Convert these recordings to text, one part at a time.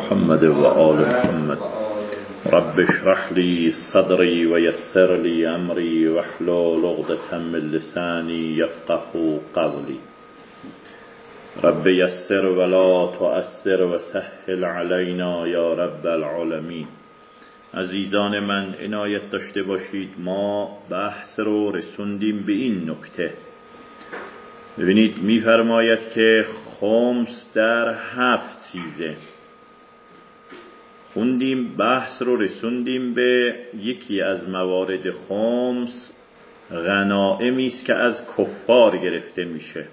محمد و آل محمد. رب اشرح لي صدري ويسر لي أمري واحلل عقدة من لساني يفقهوا قولي. رب يسر ولا تؤثر وسهل علينا یا رب العالمین. عزیزان من عنایت داشته باشید، ما بحث رو رسوندیم به این نکته. ببینید میفرماید که خمس در 7 چیزه. خوندیم بحث رو رسوندیم به یکی از موارد خمس، غنائمی است که از کفار گرفته میشه.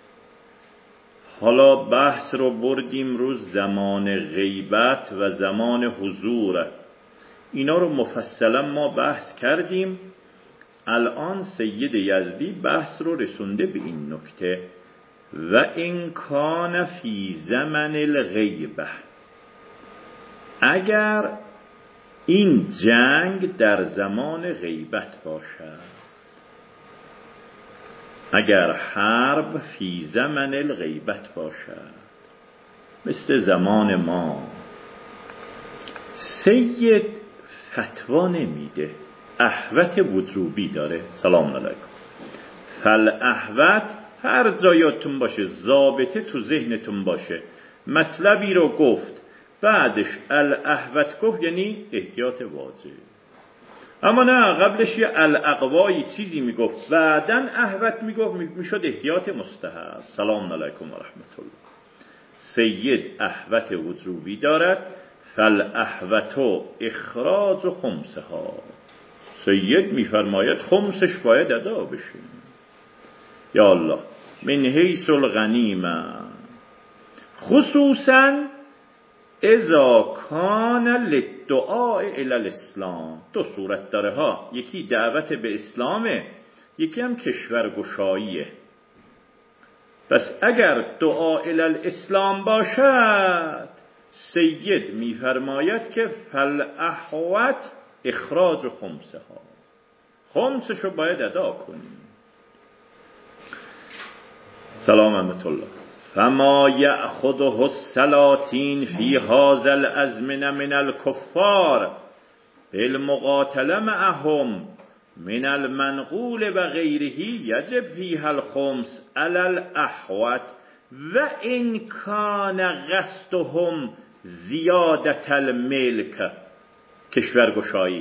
حالا بحث رو بردیم رو زمان غیبت و زمان حضور. اینا رو مفصلا ما بحث کردیم. الان سید یزدی بحث رو رسونده به این نکته: و این کان فی زمن الغیبه، اگر این جنگ در زمان غیبت باشد، اگر حرب فی زمن الغیبت باشد، مثل زمان ما. سید فتوا نمیده، احوت وجوبی داره. سلام علیکم. فالاحوت هر جایاتون باشه، ضابطه تو ذهنتون باشه، مطلبی رو گفت بعدش الاحوت گفت یعنی احتیاط واجب. اما نه، قبلش یه الاقوایی چیزی میگفت بعدن احوت میگفت، میشد احتیاط مستحب. سلام علیکم و رحمت الله. سید احوت وجوبی دارد. فالاحوت اخراج خمسها، سید میفرماید خمسش باید ادا بشه. یا الله. من حیث الغنیمه، خصوصا اذا کان للدعاء الی الاسلام. 2 صورت داره ها، یکی دعوت به اسلامه، یکی هم کشورگشاییه. پس اگر دعا الی الاسلام باشد، سید میفرماید که فالاحوت اخراج خمسها، خمسشو باید ادا کنیم. سلامت الله. فما یأخذه السلاطین فی هذا الازمنه من الکفار بالمقاتله معهم من المنقول و غیره یجب فیها الخمس علی الاحوت و ان کان قصدهم زیادة الملک، کشورگشایی،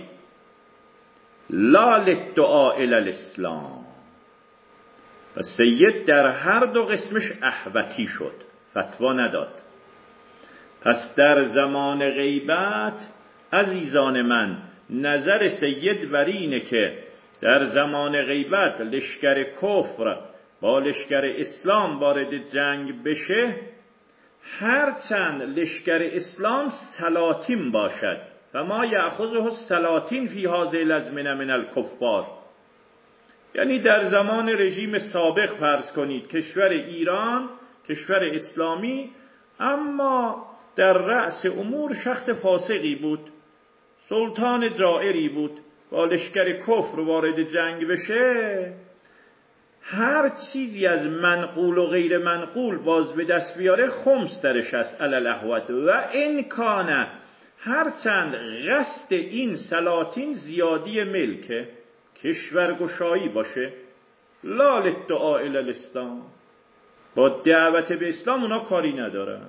لا للدعاء الی الاسلام. و سید در هر 2 قسمش احوتی شد، فتوا نداد. پس در زمان غیبت عزیزان من، نظر سید بر اینه که در زمان غیبت لشکر کفر با لشکر اسلام وارد جنگ بشه، هرچند لشکر اسلام سلاطین باشد. فما یأخذه السلاطین فی هذه الازمنه من الکفار، یعنی در زمان رژیم سابق فرض کنید کشور ایران، کشور اسلامی، اما در رأس امور شخص فاسقی بود، سلطان جائری بود، با لشکر کفر وارد جنگ بشه، هر چیزی از منقول و غیر منقول باز به دست بیاره، خمس درش است علی الاحوت و ان کان، هرچند قصد این سلاطین زیادی ملکه، کشورگشایی باشه، لا للدعاء الی الاسلام، با دعوت به اسلام اونا کاری ندارن.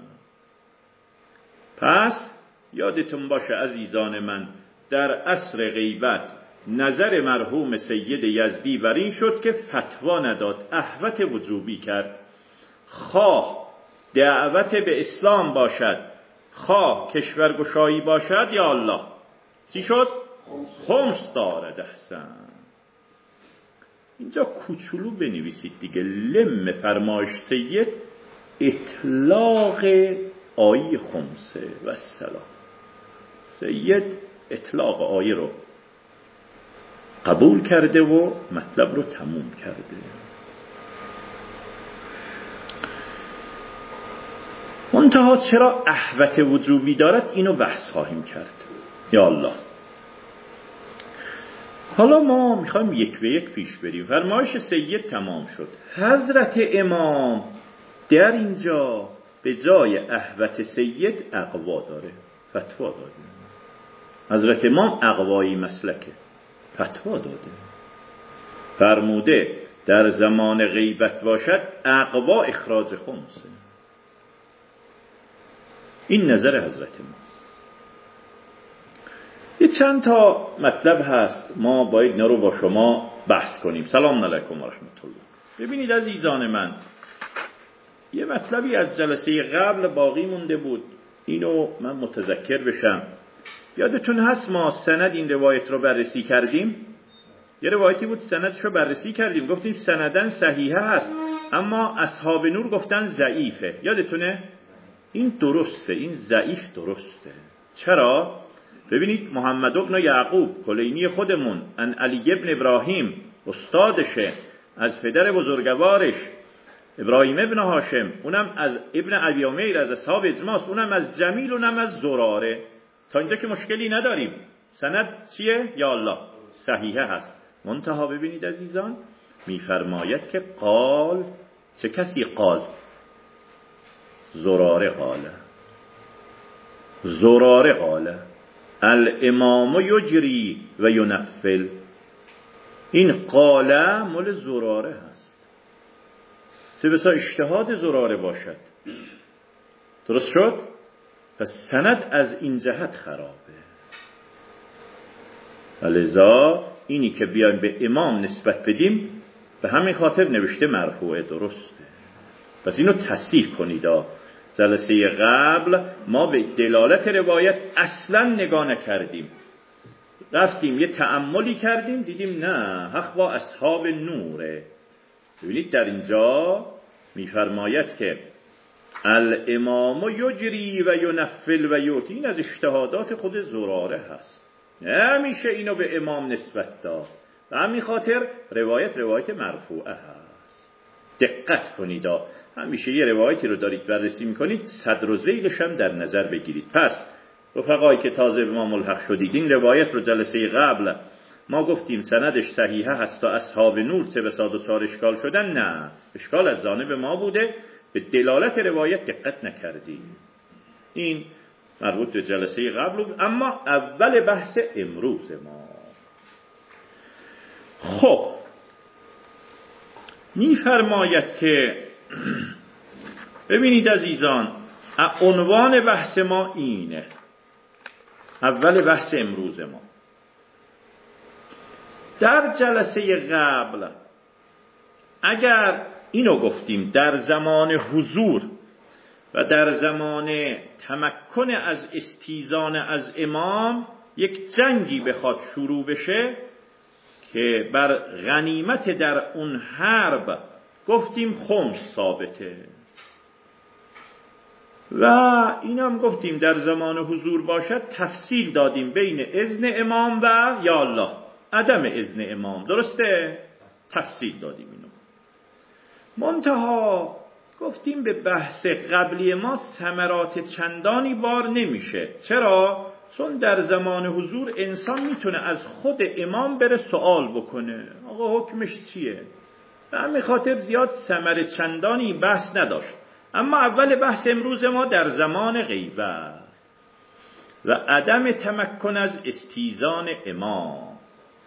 پس یادتون باشه عزیزان من، در عصر غیبت نظر مرحوم سید یزدی بر این شد که فتوا نداد، احوت وجوبی کرد. خواه دعوت به اسلام باشد، خواه کشورگشایی باشد، یا الله چی شد؟ خمس دارد. احسن. اینجا کوچولو بنویسید دیگه، لم فرمایش سید اطلاق آیه خمسه و السلام. سید اطلاق آیه رو قبول کرده و مطلب رو تموم کرده. منتها چرا احوت وجوبی دارد، اینو بحث خواهیم کرد. یا الله. حالا ما میخوایم یک به یک پیش بریم. فرمایش سید تمام شد. حضرت امام در اینجا به جای احوت سید اقوا داره، فتوا داده. حضرت امام اقوایی مسلکه، فتوا داده، فرموده در زمان غیبت باشد اقوا اخراج خمسه. این نظر حضرت امام. یه چند تا مطلب هست ما باید اینا رو با شما بحث کنیم. سلام علیکم و رحمت الله. ببینید عزیزان من، یه مطلبی از جلسه قبل باقی مونده بود، اینو من متذکر بشم. یادتون هست ما سند این روایت رو بررسی کردیم؟ یه روایتی بود سندش رو بررسی کردیم، گفتیم سندن صحیحه هست اما اصحاب نور گفتن ضعیفه. یادتونه؟ این درسته، این ضعیف درسته. چرا؟ ببینید محمد ابن یعقوب کلینی خودمون ان علی ابن ابراهیم استادشه، از پدر بزرگوارش ابراهیم ابن هاشم، اونم از ابن ابی امیر از اصحاب اجماس، اونم از جمیل، اونم از زراره. تا اینجا که مشکلی نداریم. سند چیه؟ یا الله صحیحه هست. منتها ببینید عزیزان، میفرماید که قال، چه کسی قال؟ زراره قاله. زراره قاله الامام یجری و ینفل. این قاله مال زراره هست، چه بسا اجتهاد زراره باشد. درست شد؟ پس سند از این جهت خرابه. لذا اینی که بیایم به امام نسبت بدیم به همین خاطر نوشته مرفوعه. درسته. پس اینو تصحیح کنید. جلسه قبل ما به دلالت روایت اصلا نگاه نکردیم، رفتیم یه تأملی کردیم دیدیم نه، حق با اصحاب نوره. ببینید در اینجا میفرماید که الامام یجری و ینفل و یوتی، این از اجتهادات خود زراره هست، نمیشه اینو به امام نسبت داد. و همین خاطر روایت مرفوعه هست. دقت کنید، همیشه یه روایتی رو دارید بررسی میکنید صدر و ذیلش هم در نظر بگیرید. پس رفقایی که تازه به ما ملحق شدید، این روایت رو جلسه قبل ما گفتیم سندش صحیحه هست تا اصحاب نور چه بسا دوچار اشکال شدن. نه، اشکال از جانب ما بوده، به دلالت روایت دقت نکردیم. این مربوط به جلسه قبل بود. اما اول بحث امروز ما، خب میفرماید که ببینید عزیزان، عنوان بحث ما اینه، اول بحث امروز ما. در جلسه قبل اگر اینو گفتیم در زمان حضور و در زمان تمکن از استیزان از امام یک جنگی بخواد شروع بشه که بر غنیمت در اون حرب گفتیم خمس ثابته، و اینم گفتیم در زمان حضور باشد تفصیل دادیم بین اذن امام و یا الله عدم اذن امام. درسته؟ تفصیل دادیم اینو. منتها گفتیم به بحث قبلی ما ثمرات چندانی بار نمیشه. چرا؟ چون در زمان حضور انسان میتونه از خود امام بره سوال بکنه آقا حکمش چیه. به همین خاطر زیاد ثمر چندانی بحث نداشت. اما اول بحث امروز ما در زمان غیبت و عدم تمکن از استیزان امام.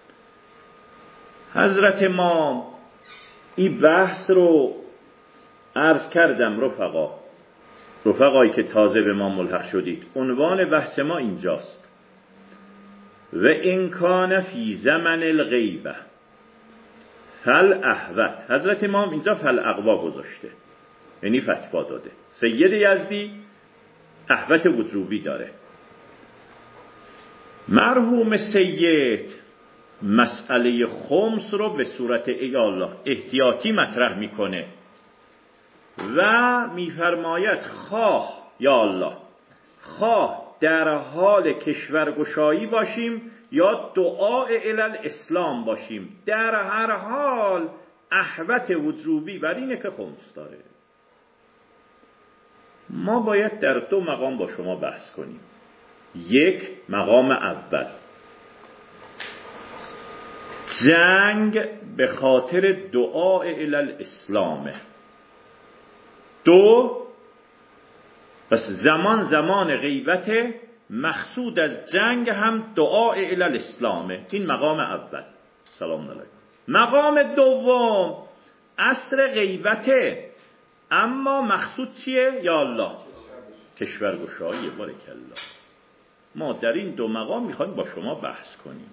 حضرت امام این بحث رو عرض کردم رفقایی که تازه به ما ملحق شدید. عنوان بحث ما اینجاست: و ان کان فی زمن الغیبه فالاحوط. حضرت امام اینجا فالاقوا گذاشته، یعنی فتوا داده. سید یزدی احوط وجوبی داره. مرحوم سید مسئله خمس رو به صورت یا الله احتیاطی مطرح میکنه و میفرماید خواه یا الله، خواه در حال کشورگشایی باشیم یا دعاء الی الاسلام باشیم، در هر حال احوط وجوبی بر اینه که خمس داره. ما باید در دو مقام با شما بحث کنیم. یک، مقام اول جنگ به خاطر دعاء الی الاسلام. دو، پس زمان غیبت، مقصود از جنگ هم دعا الی الاسلامه. این مقام اول. سلام علیکم. مقام دوم عصر غیبته، اما مقصود چیه؟ یا الله کشورگشایی. بارک الله. ما در این دو مقام میخوایم با شما بحث کنیم.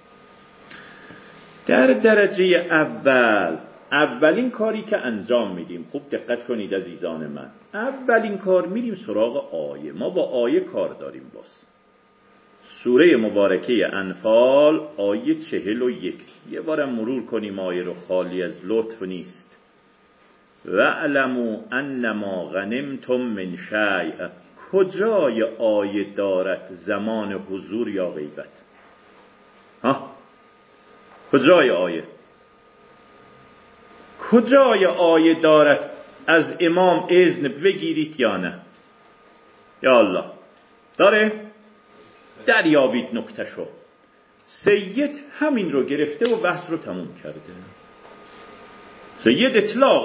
در درجه اولین کاری که انجام میدیم، خوب دقت کنید عزیزان من، اولین کار میریم سراغ آیه. ما با آیه کار داریم. باز سوره مبارکه انفال آیه 41. یه بارم مرور کنیم آیه رو، خالی از لطف نیست. وَاعْلَمُوا أَنَّمَا غَنِمْتُم مِّن شَیْءٍ. کجای آیه دارد زمان حضور یا غیبت؟ کجای آیه؟ کجای آیه دارد از امام اذن بگیرید یا نه؟ یا الله داره؟ دریابید نکتهشو. سید همین رو گرفته و بحث رو تموم کرده. سید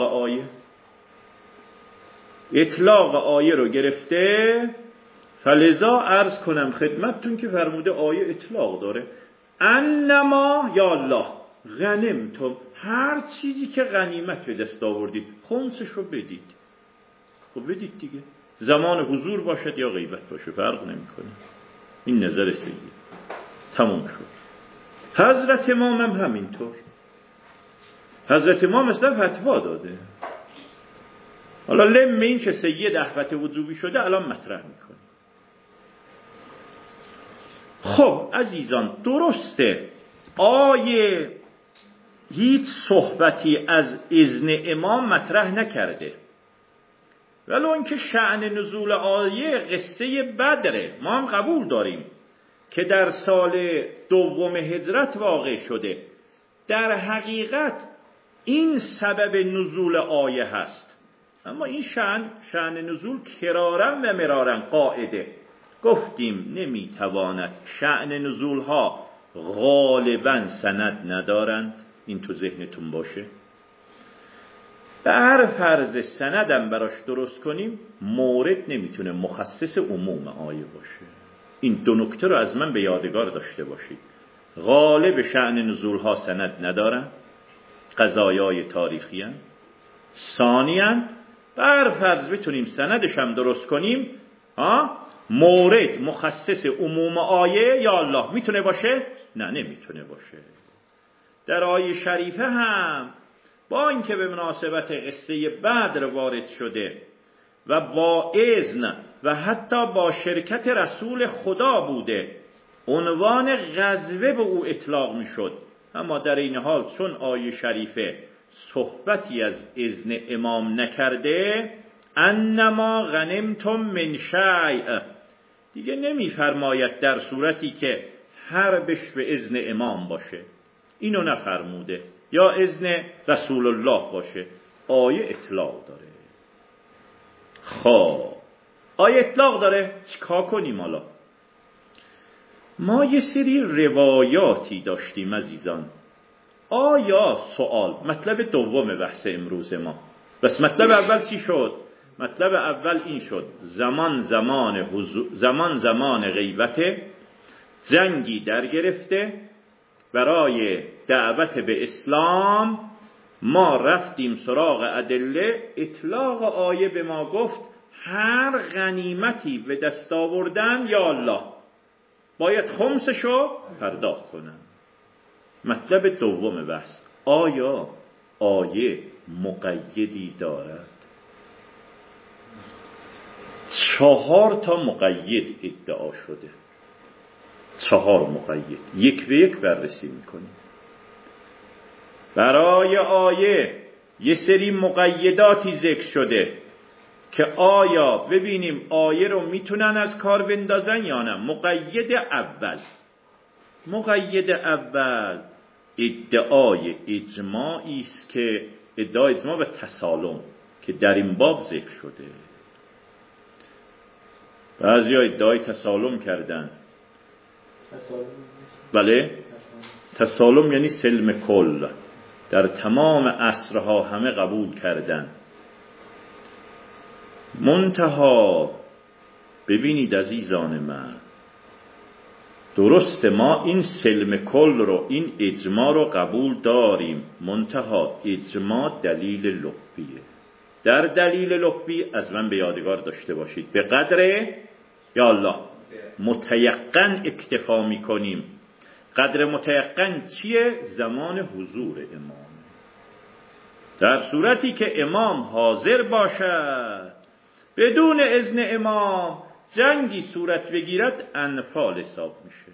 اطلاق آیه رو گرفته. فلذا عرض کنم خدمتتون که فرموده آیه اطلاق داره. انما یا الله غنمتم، هر چیزی که غنیمت به دست آوردید خمسش رو بدید. خب بدید دیگه، زمان حضور باشد یا غیبت باشه فرق نمیکنه. این نظر سید تموم شد. حضرت امام هم همینطور. حضرت امام مثلا فتوا داده. حالا لم این که سید احوت وجوبی شده الان مطرح میکنه. خب عزیزان درسته آیه هیچ صحبتی از اذن امام مطرح نکرده، ولو اینکه شأن نزول آیه قصه بدره. ما هم قبول داریم که در سال دوم هجرت واقع شده. در حقیقت این سبب نزول آیه هست، اما این شأن نزول کرارن و مرارن قاعده. گفتیم نمیتواند. شأن نزول ها غالبا سند ندارند، این تو ذهنتون باشه. بر فرض سندم براش درست کنیم، مورد نمیتونه مخصص عموم آیه باشه. این دو نکته رو از من به یادگار داشته باشید. غالب شأن نزول ها سند ندارن، قضایای تاریخی هن. ثانیاً بر فرض بتونیم سندش هم درست کنیم، مورد مخصص عموم آیه یا الله میتونه باشه؟ نه نمیتونه باشه. در آیه شریفه هم با اینکه به مناسبت قصه بدر وارد شده و با اذن و حتی با شرکت رسول خدا بوده، عنوان غزوه به او اطلاق میشد، اما در این حال چون آیه شریفه صحبتی از اذن امام نکرده، انما غنمتم من شیء، دیگه نمیفرماید در صورتی که حربش به اذن امام باشه، اینو نفرموده، یا اذن رسول الله باشه. آیه اطلاق داره. خب آیه اطلاق داره، چیکار کنیم حالا؟ ما یه سری روایاتی داشتیم عزیزان. آیا سوال مطلب دوم بحث امروز ما. بس مطلب اول چی شد؟ مطلب اول این شد زمان غیبت، جنگی در گرفته، برای دعوت به اسلام ما رفتیم سراغ ادله. اطلاق آیه به ما گفت هر غنیمتی به دست آوردن یا الله باید خمسشو پرداخت کنن. مطلب دوم بحث، آیا آیه مقیدی دارد؟ 4 تا مقید ادعا شده. 4 مقید یک به یک بررسی میکنیم. برای آیه یه سری مقیداتی ذکر شده که آیا ببینیم آیه رو میتونن از کار بندازن یا نه. مقید اول ادعای اجماعی است که ادعای اجماع و تسالم که در این باب ذکر شده. بعضی ها ادعای تسالم کردن. بله، تسالم یعنی سلم کل، در تمام عصرها همه قبول کردن. منتها ببینید عزیزان من، درسته ما این سلم کل رو، این اجماع رو قبول داریم، منتها اجماع دلیل لقبیه. در دلیل لقبی از من به یادگار داشته باشید به قدر یا الله متیقن اکتفا میکنیم. قدر متیقن چیه؟ زمان حضور امام. در صورتی که امام حاضر باشد بدون اذن امام جنگی صورت بگیرد انفال حساب میشه،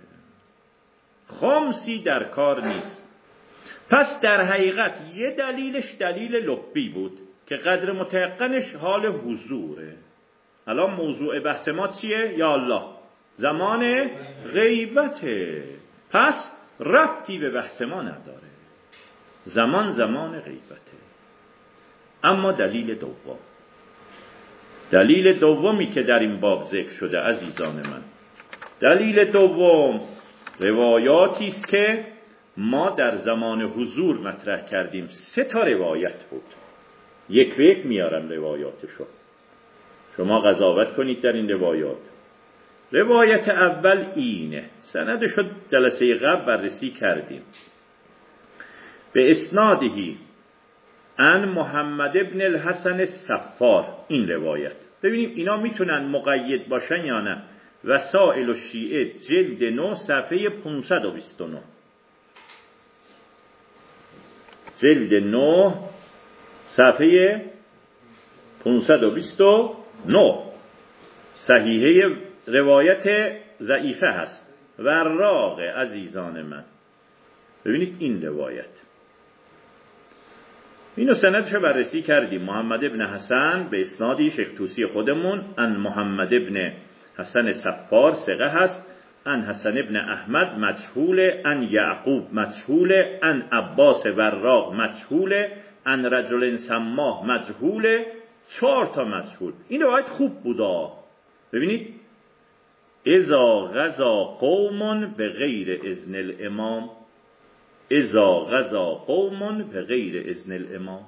خمسی در کار نیست. پس در حقیقت یه دلیلش دلیل لقبی بود که قدر متیقنش حال حضوره. الان موضوع بحث ما چیه؟ یا الله زمان غیبته، پس ربطی به بحث ما نداره، زمان غیبته. اما دلیل دومی که در این باب ذکر شده عزیزان من، دلیل دوم روایاتی است که ما در زمان حضور مطرح کردیم. 3 روایت بود، یک به یک میارم روایاتشو، شما قضاوت کنید در این روایات. روایت اول اینه، سندشو جلسه قبل بررسی کردیم. به اسنادهی عن محمد ابن الحسن الصفار، این روایت. ببینیم اینا میتونن مقید باشن یا نه. وسائل الشیعه جلد 9 صفحه 529، جلد 9 صفحه 529. صحیحه روایت ضعیفه هست، وراق عزیزان من. ببینید این روایت، اینو سندشو بررسی کردیم. محمد ابن حسن به اسنادی شیخ طوسی خودمون، ان محمد ابن حسن صفار ثقه هست، ان حسن ابن احمد مجهول، ان یعقوب مجهول، ان عباس وراق مجهول، ان رجل سماه مجهول. 4 مجهول. این روایت خوب بودا. ببینید اذا غزا قوم به غیر اذن الامام، اذا غزا قوم به غیر اذن الامام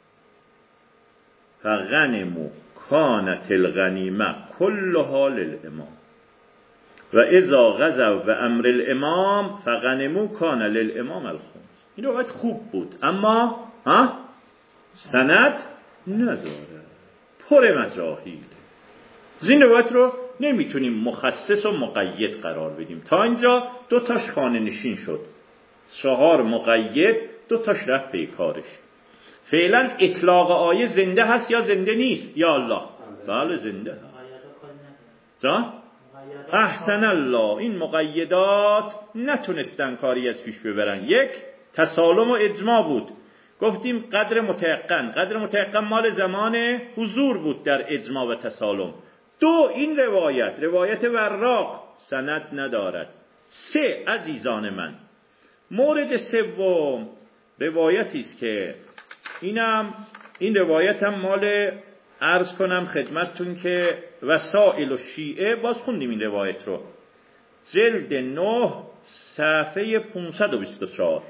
فغنموا کانت الغنیمه کلها للامام و اذا غزوا به امر الامام فغنموا کان للامام الخمس. این روایت خوب بود اما سند نداره، پر مجاهیل. این روایت رو نمیتونیم مخصص و مقید قرار بدیم. تا اینجا 2 خانه نشین شد، 4 مقید، 2 رفت به کارش. فعلا اطلاق آیه زنده هست یا زنده نیست؟ یا الله بله زنده هست. احسن الله. این مقیدات نتونستن کاری از پیش ببرن. 1 تسالم و اجماع بود، گفتیم قدر متیقن مال زمان حضور بود در اجماع و تسالم. 2 این روایت وراق سند ندارد. 3 عزیزان من، مورد سوم روایتی است که این روایت هم مال، عرض کنم خدمتتون که وسائل الشیعه، باز خوندیم این روایت رو، جلد 9 صفحه 524،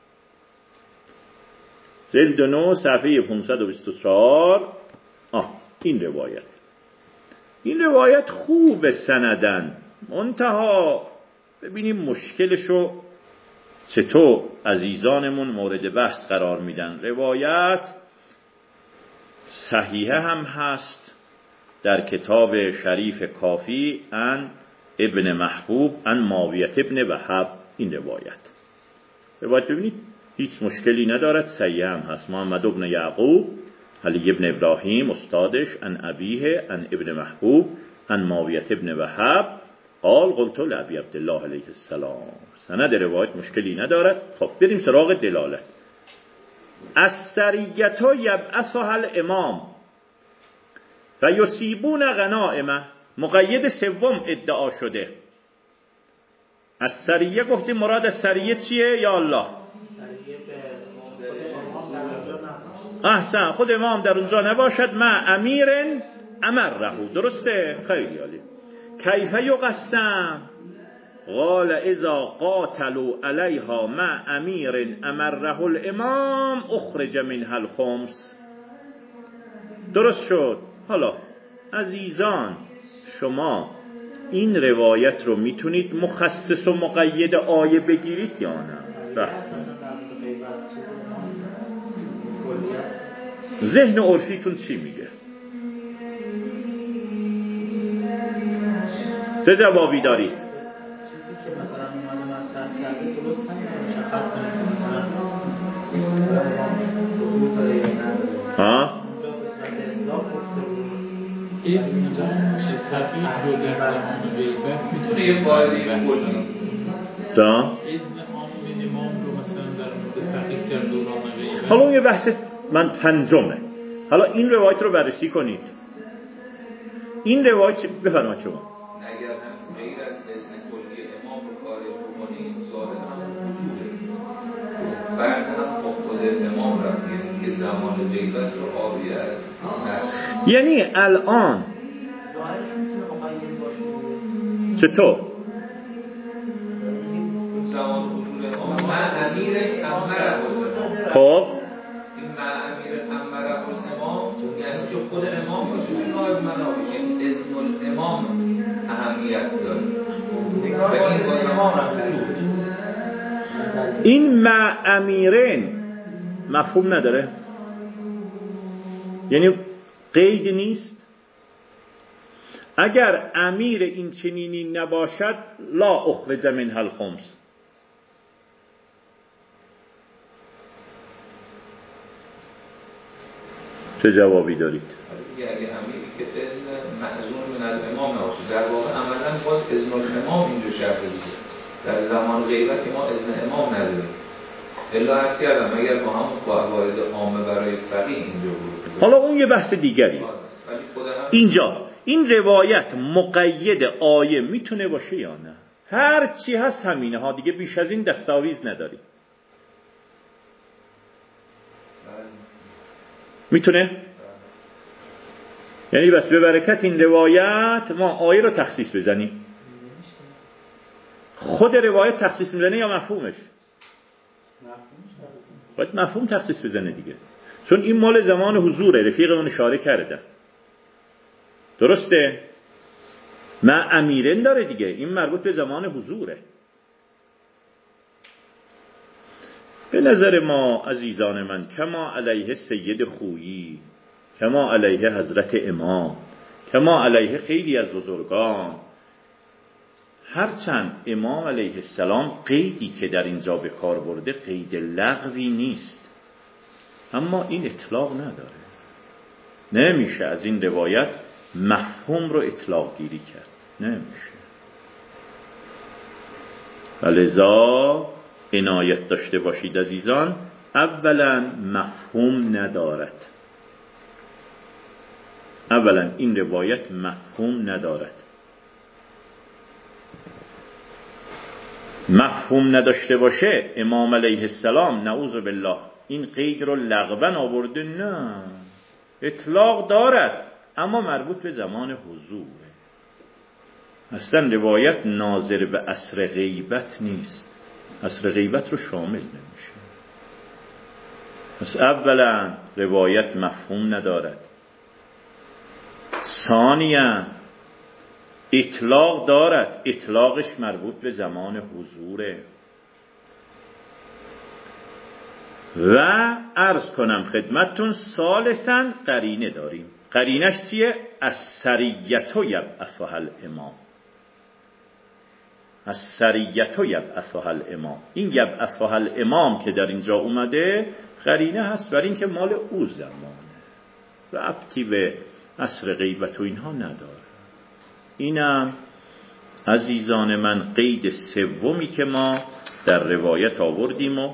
جلد 9 صفحه 524. این روایت خوب سندن، منتها ببینیم مشکلشو چطور عزیزانمون مورد بحث قرار میدن. روایت صحیحه هم هست در کتاب شریف کافی عن ابن محبوب عن معاویه ابن وهب. این روایت ببینید هیچ مشکلی ندارد، صحیح هم هست. محمد ابن یعقوب علی ابن ابراهیم استادش عن ابیه عن ابن محبوب عن معاویه ابن وهب قال قلت لابی عبدالله علیه السلام. سند روایت مشکلی ندارد. خب بریم سراغ دلالت. السریة یبعثها الامام و یصیبون غنائمه. مقید سوم ادعا شده. السریة گفتیم مراد السریة چیه یا الله؟ احسن، خود امام در اونجا نباشد. مع امیر امره. درسته؟ خیلی عالی. کیف یقسم؟ قال اذا قاتلوا علیها مع امیر امره الامام اخرج منها الخمس. درست شد. حالا عزیزان شما این روایت رو میتونید مخصص و مقید آیه بگیرید یا نه؟ بحث ذهن عرفیتون چی میگه؟ چه جوابی دارید؟ ها؟ میتونه یه فایده کلی دا؟ حالا یه بحث من پنجمه. حالا این روایت رو بررسی کنید. این روایت بفرمایید شما. اگر هم غیر از اسم کلی امام رو خارج بکنید ظاهر هم وجوده بعد هم خود امام رفت که زمان غیبت رو آبی است. یعنی الان چطور؟ زمان حضور امام من امیر امره خب این من امیر امره امام یعنی که خود امام باشه نایب منابه یعنی اسم الامام اهمیت داره و این با زمان رفته این مع امیرین مفهوم نداره؟ یعنی قید نیست؟ اگر امیر این چنینی نباشد لا اخرج منها الخمس. چه جوابی دارید؟ اگه امیری که اذن معزون من الامام نباشه در واقع عملا باز اذن الامام اینجا شرط دیگه در زمان غیبت ما اذن امام نداریم الا عرض کردم اگر با هم قواعد عامه برای فقیه اینجا بود. حالا اون یه بحث دیگری. اینجا این روایت مقید آیه میتونه باشه یا نه؟ هر چی هست همینه ها دیگه، بیش از این دستاویز نداری. میتونه؟ یعنی بس به برکت این روایت ما آیه رو تخصیص بزنیم. خود روایت تخصیص میزنه یا مفهومش؟ باید مفهوم تخصیص بزنه دیگه، چون این مال زمان حضوره. رفیقمون اشاره کرده درسته؟ ما امیرن داره دیگه، این مربوط به زمان حضوره. به نظر ما عزیزان من کما علیه سید خویی، کما علیه حضرت امام، کما علیه خیلی از بزرگان، هرچند امام علیه السلام قیدی که در اینجا به کار برده قید لغوی نیست، اما این اطلاق نداره. نمیشه از این روایت مفهوم رو اطلاق گیری کرد، نمیشه. ولذا عنایت داشته باشید عزیزان، اولا مفهوم ندارد. اولا این روایت مفهوم ندارد. مفهوم نداشته باشه امام علیه السلام نعوذ بالله این قید رو لغوا آورده؟ نه، اطلاق دارد اما مربوط به زمان حضوره. اصلا روایت ناظر به عصر غیبت نیست، عصر غیبت رو شامل نمیشه. پس اولا روایت مفهوم ندارد. ثانیا اطلاق دارد، اطلاقش مربوط به زمان حضوره. و عرض کنم خدمتتون ثالثاً قرینه داریم. قرینش چیه؟ السریة یبعثها الامام. السریة یبعثها الامام. این یبعثها الامام که در اینجا اومده قرینه هست برای اینکه مال او زمانه، ربطی به عصر غیبت و اینها نداره. اینم عزیزان من قید سومی که ما در روایت آوردیم و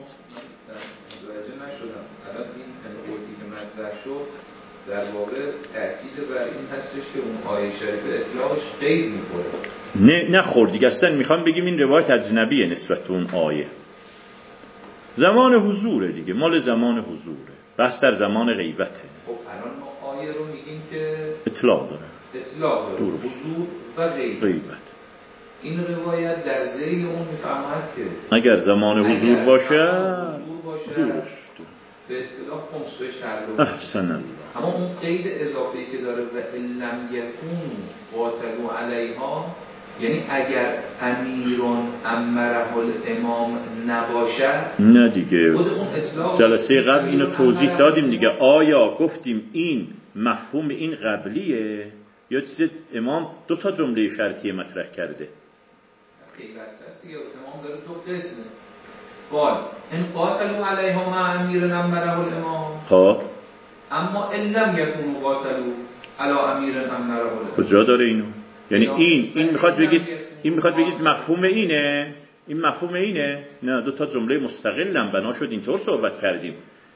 در واقع تأکید بر این هستش که اون آیه شریفه اطلاقش قید می‌کنه. نه خورد دیگه، اصلا میخوام بگیم این روایت اجنبیه نسبت به اون آیه. زمان حضوره دیگه، مال زمان حضوره، بس در زمان غیبته. خب الان ما آیه رو میگیم که اطلاق داره، اطلاق داره، حضور و غیبت. این روایت در ذیل اون میفهمد که اگر زمان حضور باشه درست به اصطلاح خمس به شرط. احسن الله. اما اون قید اضافه‌ای که داره و لم یکون قاتلوا علیها، یعنی اگر امیرون امره الامام نباشد، نه دیگه خود اون اطلاق جلسه قبل اینو توضیح دادیم دیگه. آیا گفتیم این مفهوم این قبلیه یا چیز امام دو تا جمله شرطیه مطرح کرده؟ خیلی است دیگه، امام داره دو قسمه. قال ان قاتلوا علیها مع امیر امره الامام، خب اما ان لم یکونوا قاتلوا علی امیر امره الامام. کجا داره اینو؟ یعنی این میخواد بگید مفهوم اینه؟ این مفهوم اینه؟ نه، دو تا جمله مستقلن، بنا شد اینطور صحبت کردیم.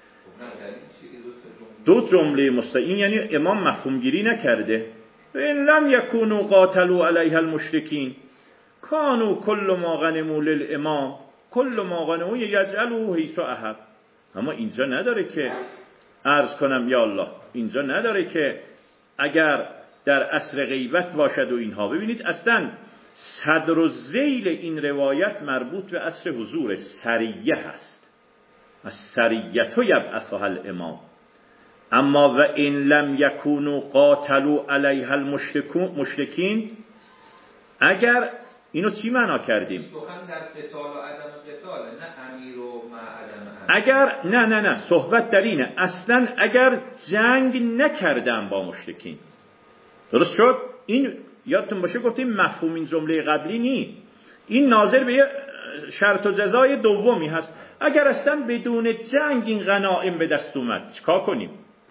دو جمله مستقل، این یعنی امام مفهوم گیری نکرده. ان لم یکونوا قاتلوا علیها المشرکین کانوا کل ما غنموا للامام کل ما غنموا یجعلوه حیث احب. اما اینجا نداره که عرض کنم یا الله، اینجا نداره که اگر در عصر غیبت باشد و اینها. ببینید اصلا صدر و ذیل این روایت مربوط به عصر حضور سریه هست. از سریت یبعثها الامام. اما و ان لم یکونوا قاتلوا علیها المشرکین، اگر اینو چی معنا کردیم؟ در قتال و عدم قتال، نه امیر و مع عدم امیر. اگر نه صحبت در اینه اصلا اگر جنگ نکردن با مشرکین. درست شد؟ این یادتون باشه گفتیم مفهوم این جمله قبلی نی، این ناظر به شرط و جزای دومی هست. اگر اصلا بدون جنگ این غنائم به دست اومد چیکار کنیم؟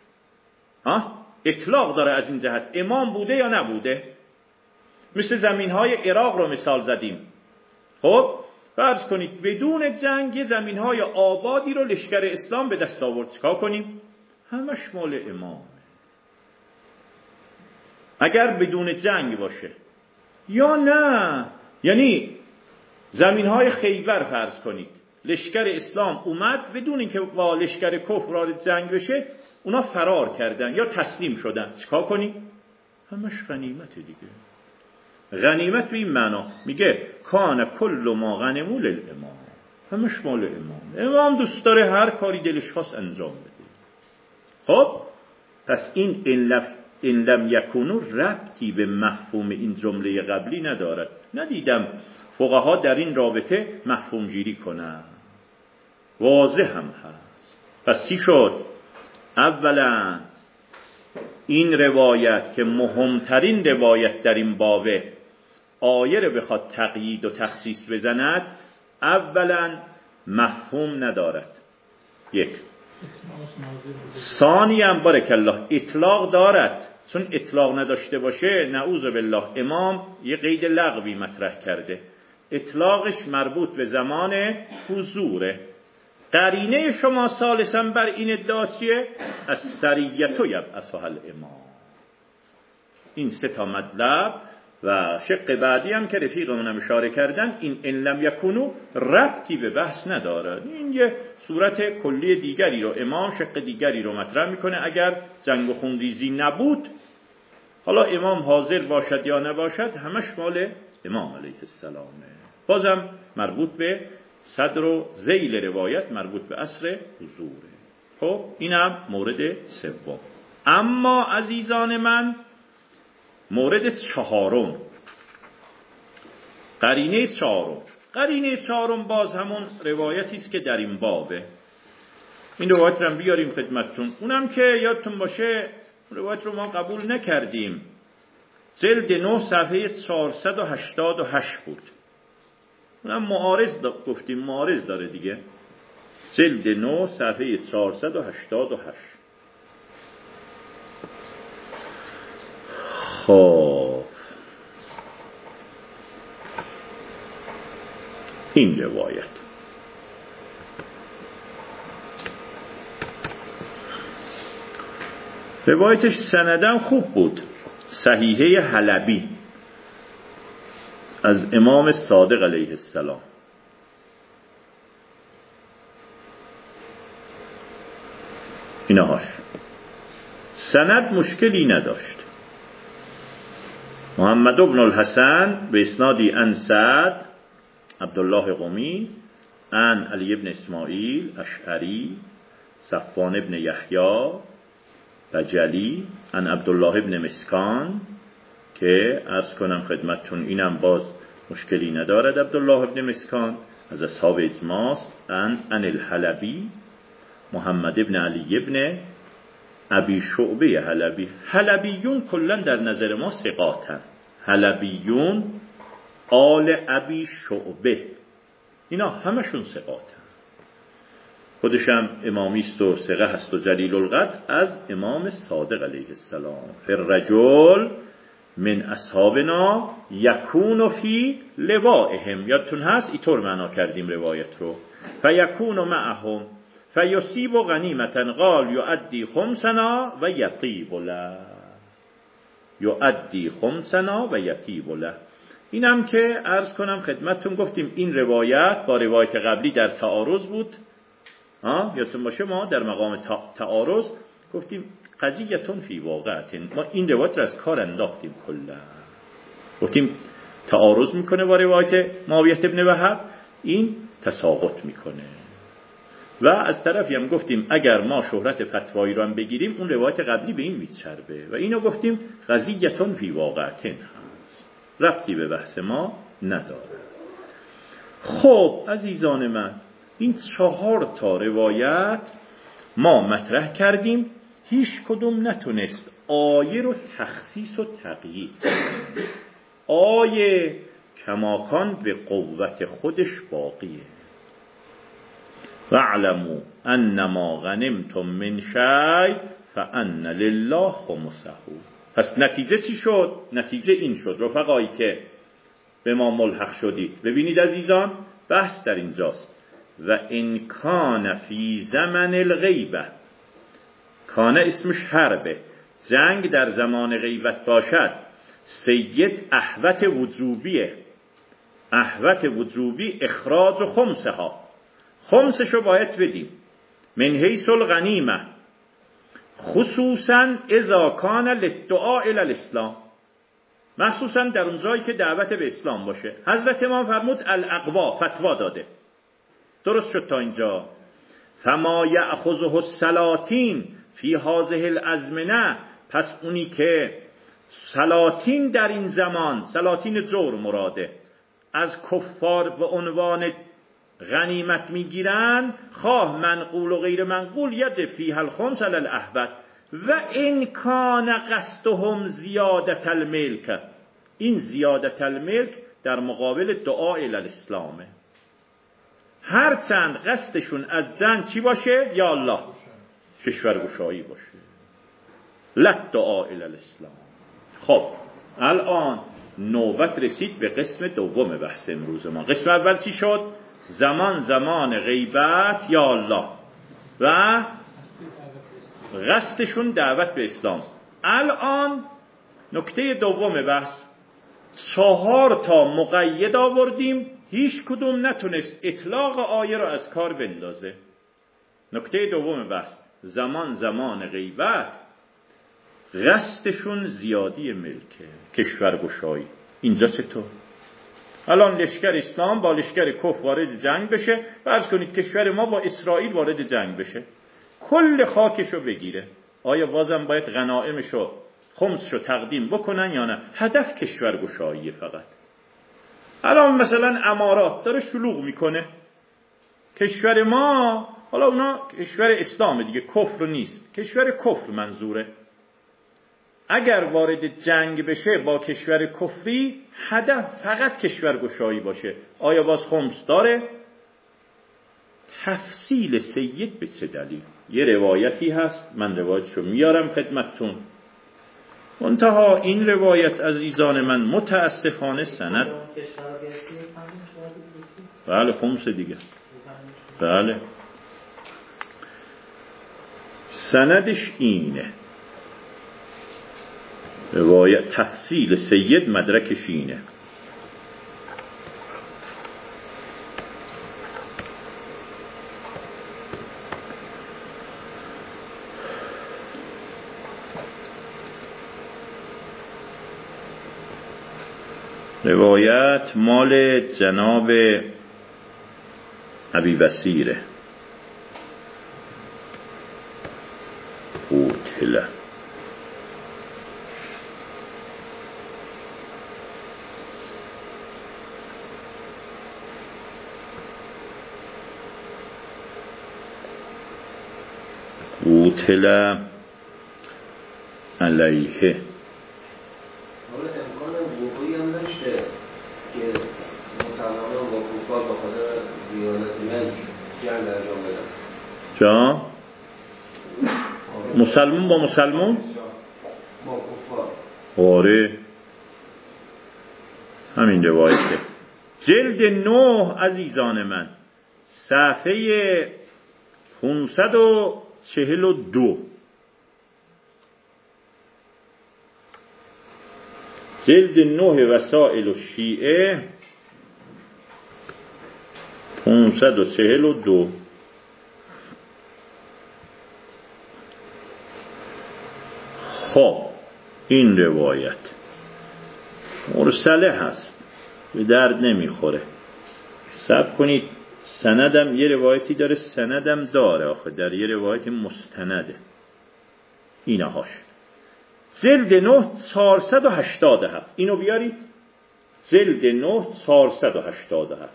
اطلاق داره از این جهت، امام بوده یا نبوده. مثل زمینهای عراق رو مثال زدیم. خب فرض کنید بدون جنگ زمینهای آبادی رو لشکر اسلام به دست آورد، چیکار کنیم؟ همش مال امام. اگر بدون جنگ باشه یا نه، یعنی زمینهای خیبر فرض کنید لشکر اسلام اومد بدون اینکه با لشکر کفر وارد جنگ بشه، اونا فرار کردن یا تسلیم شدن، چیکار کنیم؟ همش غنیمت دیگه. غنیمت به این معنا میگه کان کل ما غنموا للامام، همش مال امام دوست داره هر کاری دلش خواست انجام بده. خب پس این ان لم یکونوا ربطی به مفهوم این جمله قبلی ندارد. ندیدم فقها در این رابطه مفهوم گیری کنن، واضح هم هست. پس چی شد؟ اولا این روایت که مهمترین روایت در این بابه، آیه رو بخواد تقیید و تخصیص بزند، اولا مفهوم ندارد. یک. ثانیاً بارک الله اطلاق دارد، چون اطلاق نداشته باشه نعوذ بالله امام یه قید لغوی مطرح کرده. اطلاقش مربوط به زمان حضوره. قرینه شما ثالثاً بر این ادعا چیه؟ از سریت یبعثها الامام. این سه تا مطلب و شق بعدی هم که رفیقمونم اشاره کردن، این ان لم یکونوا ربطی به بحث ندارد. این یه صورت کلی دیگری رو، امام شق دیگری رو مطرح میکنه. اگر جنگ و خونریزی نبود، حالا امام حاضر باشد یا نباشد، همش مال امام علیه السلامه. بازم مربوط به صدر و ذیل روایت، مربوط به عصر حضوره. خب اینم مورد سوم. اما عزیزان من مورد چهارم، قرینه چهارم باز همون روایتی است که در این بابه. این روایت رو بیاریم خدمتتون. اونم که یادتون باشه روایت رو ما قبول نکردیم، جلد 9 صفحه 488 بود. اونم معارض گفتیم، معارض داره دیگه. جلد 9 صفحه 488. خب این روایتش سندم خوب بود، صحیحه حلبی از امام صادق علیه السلام. اینهاش سند مشکلی نداشت. محمد بن الحسن به اسنادی عن سعد عبدالله قمی عن علی بن اسماعیل اشعری صفوان بن یحیی بجلی عن عبدالله ابن مسکان که عرض کنم خدمتتون اینم باز مشکلی ندارد. عبدالله ابن مسکان از اصحاب اجماست. عن الحلبی محمد ابن علی ابن ابی شعبه حلبی. حلبیون کلن در نظر ما ثقاتن. حلبیون آل ابی شعبه اینا همشون ثقاتن. خودشم امامیست و ثقه هست و جلیل القدر از امام صادق علیه السلام. فالرجل من اصحابنا یکون فی لوائهم. یادتون هست اینطور معنا کردیم روایت رو. فیکون معهم فیصیب غنیمتا قال یؤدی خمسنا و یطیب له. یؤدی خمسنا و یطیب له. اینم که عرض کنم خدمتتون گفتیم این روایت با روایت قبلی در تعارض بود. یادتون باشه ما در مقام تعارض گفتیم قضیتون فی واقعت. ما این روایت را از کار انداختیم کلا. گفتیم تعارض میکنه با روایت معاویه ابن وهب، این تساقط میکنه. و از طرفی هم گفتیم اگر ما شهرت فتوایی رو هم بگیریم اون روایت قبلی به این میچربه و اینو گفتیم قضیتون فی واقعت هست، ربطی به بحث ما نداره. خب عزیزان من، این 4 تا روایت ما مطرح کردیم، هیچ کدوم نتونست آیه رو تخصیص و تقیید. آیه کماکان به قوت خودش باقیه. وَاعْلَمُوا أَنَّمَا غَنِمْتُم مِّن شَيْءٍ فَأَنَّ لِلَّهِ خُمُسَهُ. پس نتیجه چی شد؟ نتیجه این شد رفقایی که به ما ملحق شدید. ببینید عزیزان، بحث در اینجاست. و ان کان فی زمن الغیبه، کان اسمش حربه، جنگ در زمان غیبت باشد، سید احوت وجوبیه. احوت وجوبی اخراج خمسه ها، خمسشو باید بدیم من حیث الغنیمه، خصوصا اذا کان للدعاء الی الاسلام، مخصوصا در اون جایی که دعوت به اسلام باشه. حضرت امام فرمود الاقوا، فتوا داده. درست شد تا اینجا؟ فما یأخذه السلاطین فی هذه الازمنه، پس اونی که سلاطین در این زمان، سلاطین جور مراده، از کفار به عنوان غنیمت میگیرن، خواه منقول و غیر منقول، یجب فیها الخمس علی الاحوط و ان کان قصدهم زیادت الملک. این زیادت الملک در مقابل دعا الی الاسلامه. هرچند قصدشون از جنگ چی باشه؟ یا الله کشورگشایی باشه، لت دعا الی الاسلام. خب الان نوبت رسید به قسم دوم بحث امروز ما. قسم اول چی شد؟ زمان غیبت یا الله و قصدشون دعوت به اسلام. الان نکته دوم بحث، 4 تا مقید آوردیم، هیچ کدوم نتونست اطلاق آیه رو از کار بندازه. نکته دوم بحث، زمان غیبت، قصدشون زیادی ملکه، کشورگشایی. اینجا چطور؟ الان لشکر اسلام با لشکر کفر وارد جنگ بشه، فرض کنید کشور ما با اسرائیل وارد جنگ بشه، کل خاکشو بگیره، آیا بازم باید غنائمشو خمسشو تقدیم بکنن یا نه؟ هدف کشورگشایی فقط. الان مثلا امارات داره شلوغ میکنه، کشور ما، حالا اونا کشور اسلام دیگه، کفر نیست، کشور کفر منظوره، اگر وارد جنگ بشه با کشور کفری، هدف فقط کشورگشایی باشه، آیا باز خمس داره؟ تفصیل سید به چه دلیل؟ یه روایتی هست، من روایتشو میارم خدمتتون. منتها این روایت عزیزان من متاسفانه سند، بله خمس دیگه، بله سندش اینه، روایت تفصیل سید مدرکش اینه. روایت مال جناب ابی بصیره قوتله. قوتل علیه. حالا امکان وقوعی هم داشته که مسلمان با کفار با خاطر دیانت من جنگ انجام بدن. جا مسلمان با مسلمان با کفار. آره همین روایته. جلد 9 عزیزان من، صفحه 542. جلد 9 وسائل الشیعه 542. خب این روایت مرسله هست، به درد نمیخوره. صبر کنید، سندم یه روایتی داره، سندم داره آخه، در یه روایت مستنده اینهاش. جلد 9 487. اینو بیارید. جلد 9 487.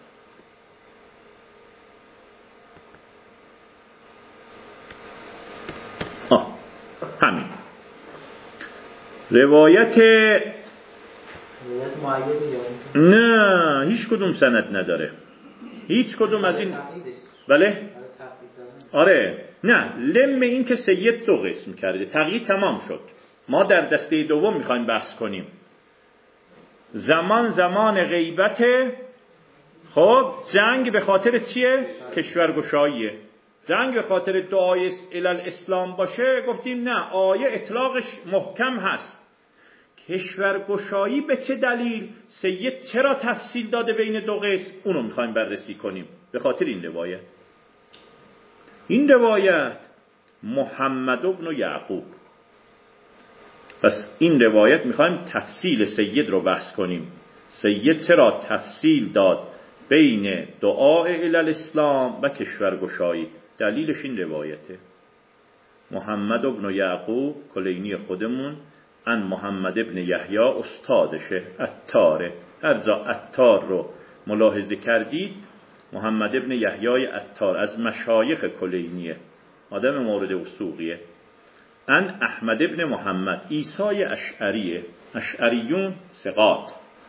همین روایت. نه هیچ کدوم سند نداره، هیچ کدوم از این. بله آره نه، لم این که سید دو قسم کرده، تقیید تمام شد. ما در دسته دوم میخوایم بحث کنیم. زمان غیبت. خب جنگ به خاطر چیه؟ کشورگشاییه. جنگ به خاطر دعای الاسلام باشه گفتیم نه، آیه اطلاقش محکم هست. کشورگشایی به چه دلیل؟ سید چرا تفصیل داده بین دو قسم؟ اونو میخوایم بررسی کنیم به خاطر این روایت. این روایت محمد بن یعقوب. پس این روایت میخوایم تفصیل سید رو بحث کنیم. سید چرا تفصیل داد بین دعای الاسلام و کشورگشایی؟ دلیلش این روایته. محمد بن یعقوب کلینی خودمون، ان محمد ابن یحیی استادشه، عطاره. هر جا عطار رو ملاحظه کردید، محمد ابن یحیی عطار از مشایخ کلینیه، آدم مورد وثوقیه. ان احمد ابن محمد عیسی اشعریه، اشعریون ثقات.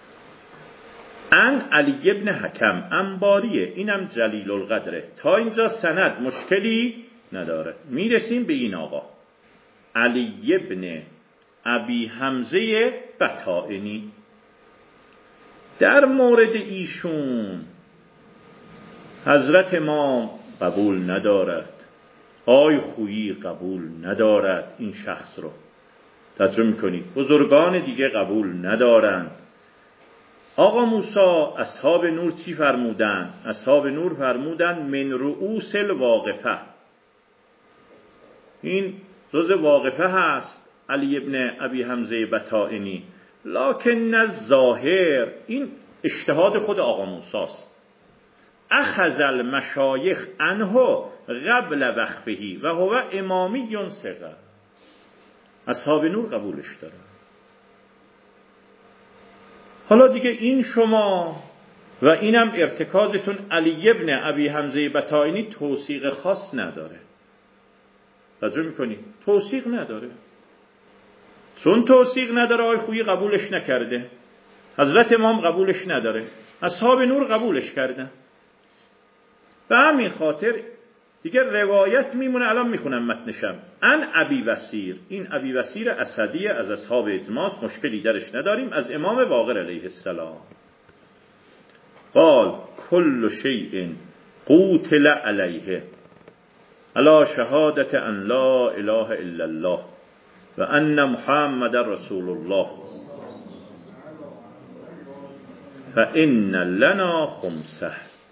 ان علی ابن حکم انباریه، اینم جلیل القدره. تا اینجا سند مشکلی نداره. میرسیم به این آقا علی ابن ابی حمزه بطائنی. در مورد ایشون حضرت امام قبول ندارد، آی خویی قبول ندارد، این شخص رو ترجمه میکنید. بزرگان دیگه قبول ندارند. آقا موسی اصحاب نور چی فرمودن؟ اصحاب نور فرمودن من رؤوس الواقفه. این جز واقفه هست علی ابن ابی حمزه بطائنی، لکن الظاهر، این اجتهاد خود آقا موسی است. اخذ المشایخ عنه قبل وقفه و هو امامی ثقه. اصحاب نور قبولش دارن. حالا دیگه این شما و اینم ارتکازتون علی ابن ابی حمزه بطائنی توثیق خاص نداره. توجه میکنی؟ توثیق نداره. چون توثیق نداره آی خویی قبولش نکرده، حضرت امام قبولش نداره، اصحاب نور قبولش کردن. به همین خاطر دیگه روایت میمونه. الان میخونم متنشم. ان ابی وسیر، این ابی وسیر اسدی از اصحاب اجماع، مشکلی درش نداریم، از امام باقر علیه السلام. قال کل شیء قوتل علیه علی شهادت ان لا اله الا الله و ان محمد رسول الله فإن لنا خمسه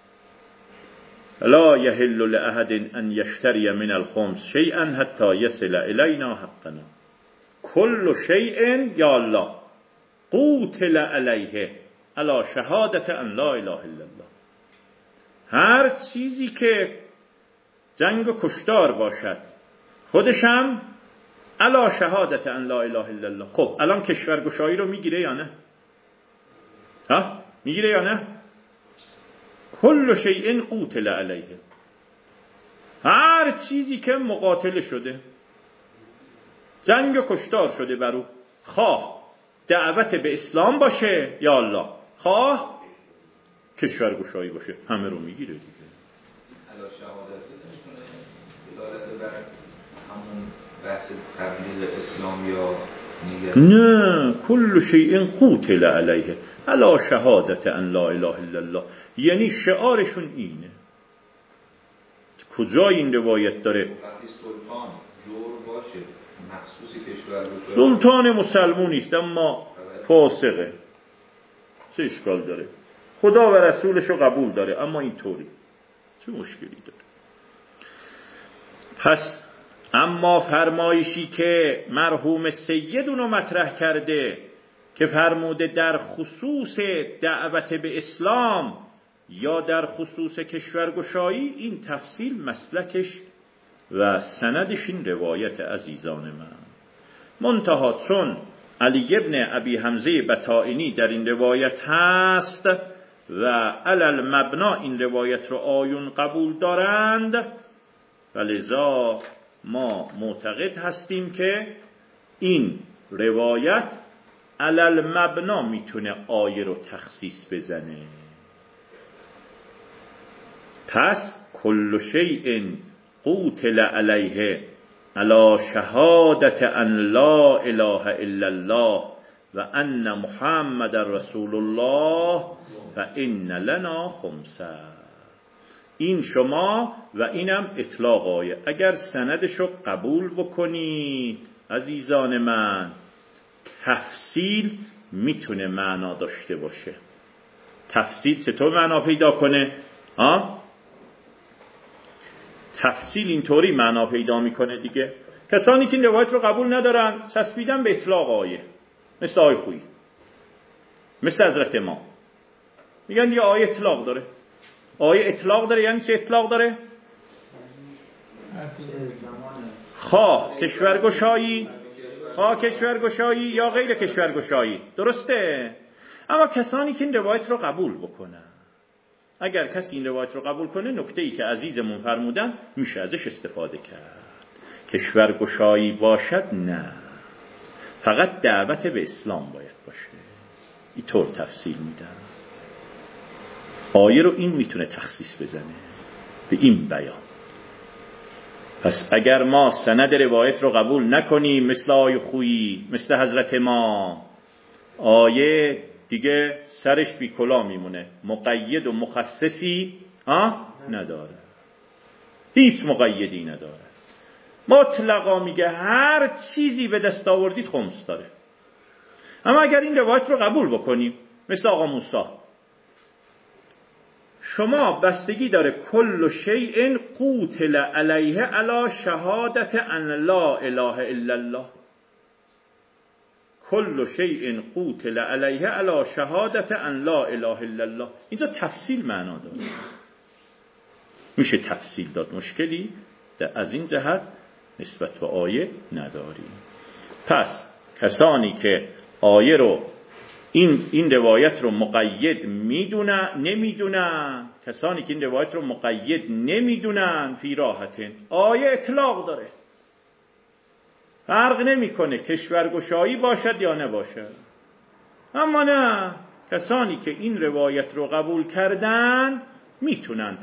لا يحل لأحد أن يشتري من الخمس شيئا حتى يصل إلينا حقنا. كل شيء يا الله قوتل عليه على شهادة أن لا إله إلا الله. هر چیزی که جنگ و کشتار باشد خودش هم علی شهادت ان لا اله الا الله. خب الان کشورگشایی رو میگیره یا نه؟ ها میگیره یا نه؟ کل شیء قوتل علیه، هر چیزی که مقاتل شده، جنگ و کشتار شده بر او، خواه دعوت به اسلام باشه یا الله، خواه کشورگشایی باشه، همه رو میگیره دیگه. علا شهادت نمیتونه دلالت بر همون بحث تبلیغ اسلام یا نیگر؟ نه، کل شیء قوتل علیه علا شهادت ان لا اله الا الله، یعنی شعارشون اینه. کجا این روایت داره؟ وقتی سلطان جور باشه مخصوصی کشورگشایی، سلطان مسلمونی است اما فاسقه، چه اشکال داره؟ خدا و رسولش رو قبول داره اما اینطوری، چه مشکلی داره؟ پس اما فرمایشی که مرحوم سید اونو مطرح کرده که فرموده در خصوص دعوت به اسلام یا در خصوص کشورگشایی، این تفصیل مسلکش و سندش این روایت عزیزان من. منتها چون علی ابن ابی حمزه بطائنی در این روایت هست و علل مبنا این روایت رو آیون قبول دارند، ولذا ما معتقد هستیم که این روایت علل مبنا میتونه آیه رو تخصیص بزنه. پس کل شیء قوتل علیه علی شهادت ان لا اله الا الله و ان محمد رسول الله فان لنا خمسه. این شما و اینم اطلاق آیه. اگر سندشو قبول بکنید عزیزان من، تفصیل میتونه معنا داشته باشه. تفصیل چطور معنا پیدا کنه؟ تفصیل اینطوری معنا پیدا میکنه دیگه. کسانی که این روایت رو قبول ندارن چسبیدن به اطلاق آیه، مثل آیه خویی، مثل حضرت ما، میگن دیگه آیه اطلاق داره. آیه اطلاق داره یعنی چه اطلاق داره؟ خواه کشورگشایی یا غیر کشورگشایی، درسته؟ اما کسانی که این روایت رو قبول بکنن، اگر کسی این روایت رو قبول کنه، نکته‌ای که عزیزمون فرمودن میشه ازش استفاده کرد. کشورگشایی باشد نه، فقط دعوت به اسلام باید باشه. اینطور تفصیل میدن. آیه رو این میتونه تخصیص بزنه به این بیان. پس اگر ما سند روایت رو قبول نکنیم، مثل آیه خویی، مثل حضرت ما، آیه دیگه سرش بی کلا میمونه، مقید و مخصصی نداره، هیچ مقیدی نداره، مطلقا میگه هر چیزی به دست آوردید خمس داره. اما اگر این روایت رو قبول بکنیم، مثل آقا موسی، شما بستگی داره کل شیء قوتل علیه علی شهادت ان لا اله الا الله. کل شیء قوتل علیه علی شهادت ان لا اله الا الله. اینجا تفصیل معنا داره، میشه تفصیل داد، مشکلی از این جهت نسبت به آیه نداریم. پس کسانی که آیه رو این روایت رو مقید نمیدونن، کسانی که این روایت رو مقید نمیدونن، فی راحتن، آیه اطلاق داره، فرق نمیکنه کشورگشایی باشد یا نباشد. اما نه، کسانی که این روایت رو قبول کردن میتونن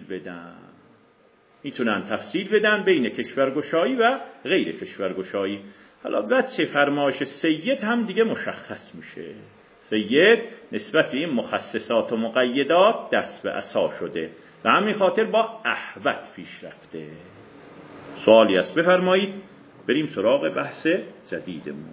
تفصیل بدن بین کشورگشایی و غیر کشورگشایی. حالا بچه فرمایش سید هم دیگه مشخص میشه. سید نسبت به این مخصصات و مقیدات دست به عصا شده و همین خاطر با احوط پیش رفته. سوالی هست بفرمایید، بریم سراغ بحث جدیدمون.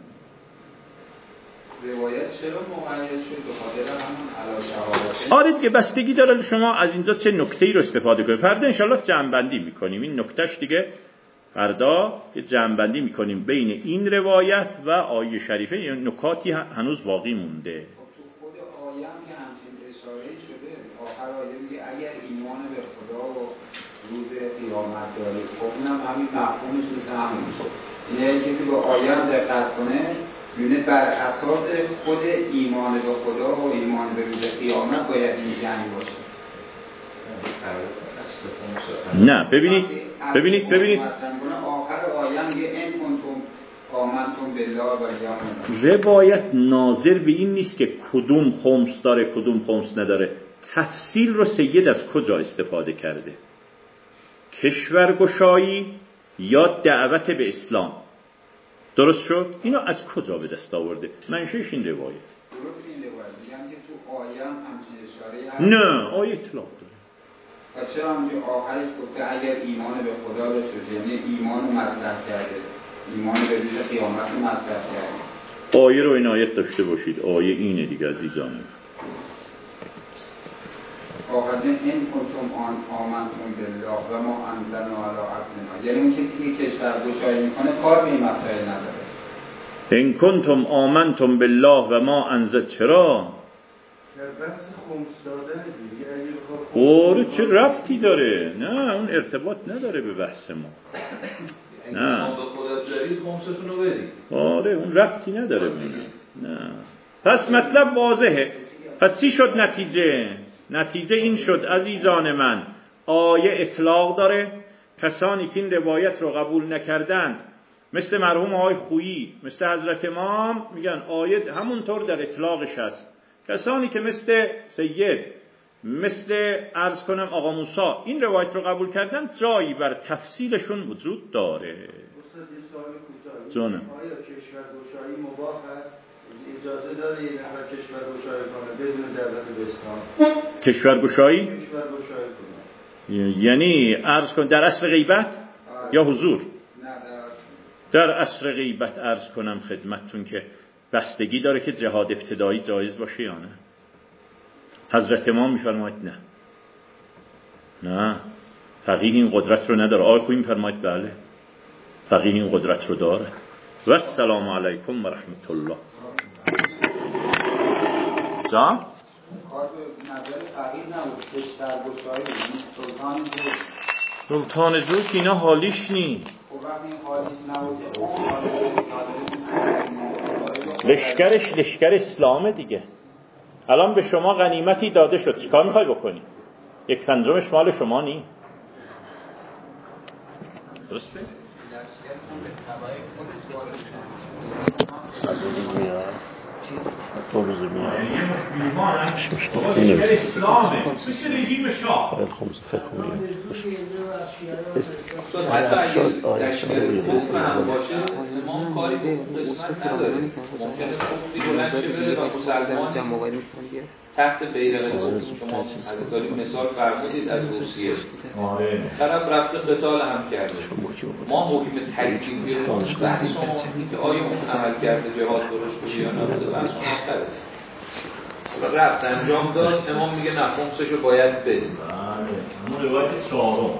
روایت چرا مقید شد؟ به خاطر همون علی شهادت. آره دیگه، بستگی داره شما از اینجا چه نکته‌ای رو استفاده کنید. فردا انشالله جمع‌بندی میکنیم این نکتهش دیگه. فردا یه جمع‌بندی میکنیم بین این روایت و آیه شریفه. یه نکاتی هنوز باقی مونده. تو خود آیه هم که همچین اشاره شده، آخر آیه میگه اگر ایمان به خدا و روز قیامت دارید، خب اونم همین مفهومش مثل همین میشه. اینه کسی با آیه هم دقت کنه میونه بر اساس خود ایمان به خدا و ایمان به روز قیامت باید این جنگ باشه. نه ببینید آخر آیه میگه ان کنتم آمنتم بالله و الیوم روایت ناظر به این نیست که کدوم خمس داره کدوم خمس نداره. تفصیل رو سید از کجا استفاده کرده؟ کشورگشایی یا دعوت به اسلام؟ درست شد؟ اینو از کجا به دست آورده؟ منشأش این روایت. درست این روایت میگم که تو آیه هم همچین اشاره‌ای هست. نه آیه اطلاق داره. و چرا همونجا آخرش گفته اگر ایمان به خدا داشته یعنی ایمان رو مطرح کرده، ایمان به روز قیامت رو مطرح کرده. آیه رو عنایت داشته باشید. آیه اینه دیگه عزیزان. آخرین این کنتم آمنتم بالله و ما انزلنا علی عبدنا، یعنی اون کسی که کشورگشایی میکنه کار به این مسائل نداره. ان کنتم آمنتم بالله و ما انزل چرا؟ بحث خمس دادن دیگه چه ربطی داره؟ نه اون ارتباط نداره به بحث ما. نه به خدا دارید خمستون رو بدید. اون ربطی نداره به نه. پس مطلب واضحه. پس چی شد نتیجه؟ نتیجه این شد عزیزان من، آیه اطلاق داره. کسانی که این روایت رو قبول نکردند مثل مرحوم آقای خویی، مثل حضرت امام، میگن آیه همونطور در اطلاقش هست. کسانی که مثل سید، مثل عرض کنم آقا موسی این روایت رو قبول کردن، جایی بر تفصیلشون وجود داره. استاد یه سوال کوتاه. جانم. آیا کشورگشایی مباح است؟ اجازه داره یه نفر کشورگشایی کنه بدون دعوت به اسلام؟ کشورگشایی کنه یعنی عرض کن در عصر غیبت یا حضور؟ در عصر غیبت عرض کنم خدمتتون که بستگی داره که جهاد ابتدایی جایز باشه یا نه. حضرت امام میفرماید نه فقیه این قدرت رو نداره. آقای خویی میفرماید بله فقیه این قدرت رو داره. و السلام علیکم و رحمت الله. جان؟ نظر فقیه نبود، کشورگشایی سلطان جوک اینا حالیش نی. لشکر اسلامه دیگه. الان به شما غنیمتی داده شد، چیکار میخوای بکنی؟ 1/5 مال شما نی. درسته؟ تو روز میاد لشکر اسلامه مثل رژیم شاه. خمس فقه میاد حتی اگه لشکر کفر هم باشه امام کاری به اون قسمت نداره. ممکنه کفری بلند شه بره و مسلمان تحت بیرق شما از داری مثال فرمودید از روسیه طرف رفته قتال هم کرده. ما حکم تکلیفی رو بحث این که آیا اون عمل کرده جهاد درست بوده یا نبوده بحث آخره. رفت انجام داد امام میگه نه خمسشو باید بدیم. همون روایت 4